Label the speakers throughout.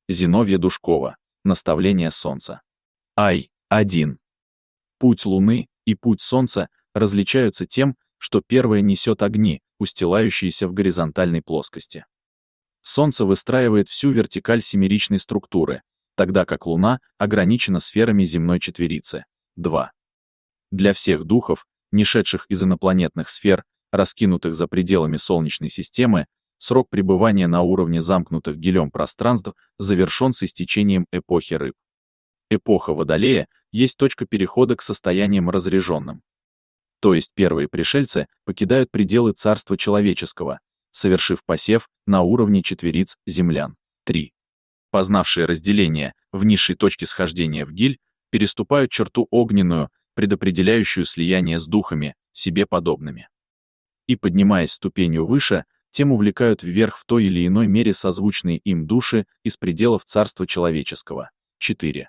Speaker 1: Зиновья Душкова. Наставление Солнца. Ай-1. Путь Луны и путь Солнца различаются тем, что первое несет огни, устилающиеся в горизонтальной плоскости. Солнце выстраивает всю вертикаль семеричной структуры, тогда как Луна ограничена сферами земной четверицы. 2. Для всех духов, не шедших из инопланетных сфер, раскинутых за пределами Солнечной системы, срок пребывания на уровне замкнутых гелем пространств завершен с истечением эпохи рыб. Эпоха Водолея есть точка перехода к состояниям разряженным. То есть первые пришельцы покидают пределы царства человеческого, совершив посев на уровне четвериц землян. 3. Познавшие разделение в низшей точке схождения в гиль, переступают черту огненную, предопределяющую слияние с духами, себе подобными. И поднимаясь ступенью выше, тем увлекают вверх в той или иной мере созвучные им души из пределов царства человеческого. 4.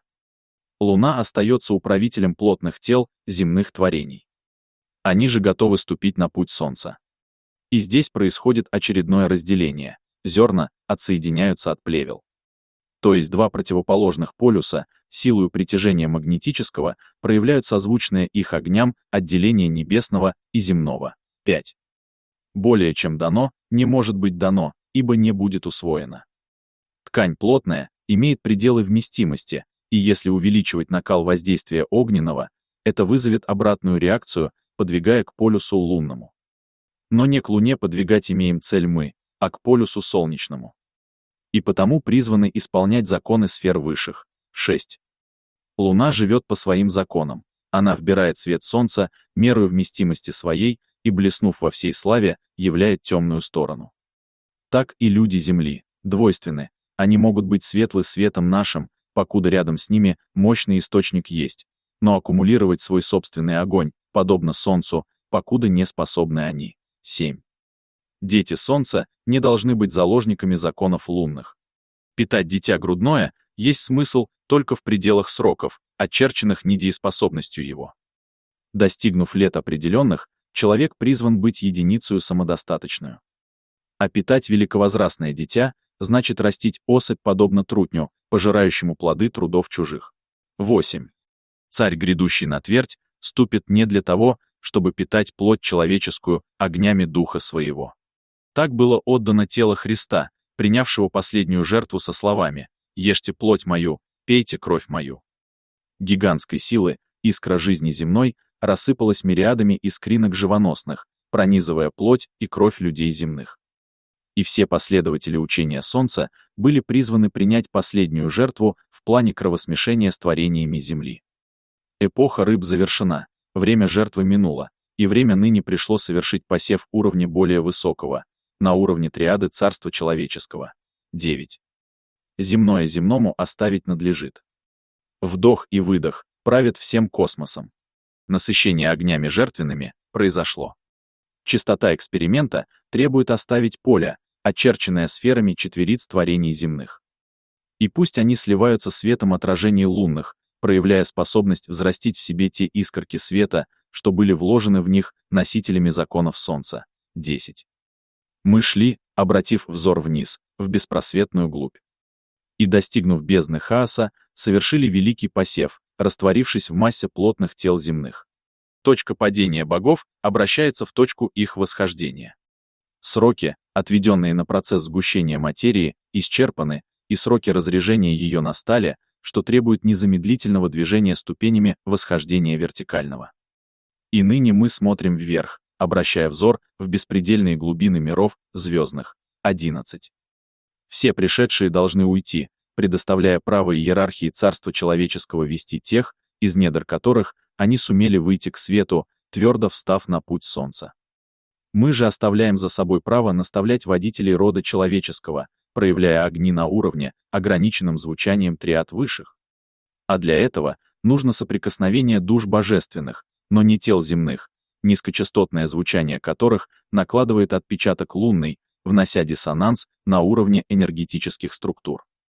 Speaker 1: Луна остается управителем плотных тел, земных творений. Они же готовы ступить на путь Солнца. И здесь происходит очередное разделение. Зерна отсоединяются от плевел. То есть два противоположных полюса, силою притяжения магнетического, проявляют созвучное их огням отделение небесного и земного. 5. Более чем дано, не может быть дано, ибо не будет усвоено. Ткань плотная, имеет пределы вместимости, и если увеличивать накал воздействия огненного, это вызовет обратную реакцию, подвигая к полюсу лунному. Но не к Луне подвигать имеем цель мы, а к полюсу солнечному. И потому призваны исполнять законы сфер высших. 6. Луна живет по своим законам, она вбирает свет Солнца, мерою вместимости своей, и, блеснув во всей славе, являет темную сторону. Так и люди Земли, двойственны, они могут быть светлы светом нашим, покуда рядом с ними мощный источник есть, но аккумулировать свой собственный огонь, подобно Солнцу, покуда не способны они. 7. Дети Солнца не должны быть заложниками законов лунных. Питать дитя грудное есть смысл только в пределах сроков, очерченных недееспособностью его. Достигнув лет определенных, человек призван быть единицею самодостаточную. А питать великовозрастное дитя значит растить особь подобно трутню, пожирающему плоды трудов чужих. 8. Царь, грядущий на твердь, ступит не для того, чтобы питать плоть человеческую огнями духа своего. Так было отдано тело Христа, принявшего последнюю жертву со словами: «Ешьте плоть мою, пейте кровь мою». Гигантской силы, искра жизни земной, рассыпалась мириадами искринок живоносных, пронизывая плоть и кровь людей земных. И все последователи учения Солнца были призваны принять последнюю жертву в плане кровосмешения с творениями земли. Эпоха рыб завершена, время жертвы минуло, и время ныне пришло совершить посев уровня более высокого, на уровне триады царства человеческого. 9. Земное земному оставить надлежит. Вдох и выдох правят всем космосом. Насыщение огнями жертвенными произошло. Частота эксперимента требует оставить поле, очерченное сферами четвериц творений земных. И пусть они сливаются светом отражений лунных, проявляя способность взрастить в себе те искорки света, что были вложены в них носителями законов Солнца. 10. Мы шли, обратив взор вниз, в беспросветную глубь. И, достигнув бездны хаоса, совершили великий посев, растворившись в массе плотных тел земных. Точка падения богов обращается в точку их восхождения. Сроки, отведенные на процесс сгущения материи, исчерпаны, и сроки разрежения ее настали, что требует незамедлительного движения ступенями восхождения вертикального. И ныне мы смотрим вверх, обращая взор в беспредельные глубины миров звездных. 11. Все пришедшие должны уйти, предоставляя право иерархии царства человеческого вести тех, из недр которых они сумели выйти к свету, твердо встав на путь Солнца. Мы же оставляем за собой право наставлять водителей рода человеческого, проявляя огни на уровне, ограниченном звучанием триад высших. А для этого нужно соприкосновение душ божественных, но не тел земных, низкочастотное звучание которых накладывает отпечаток лунный, внося диссонанс на уровне энергетических структур.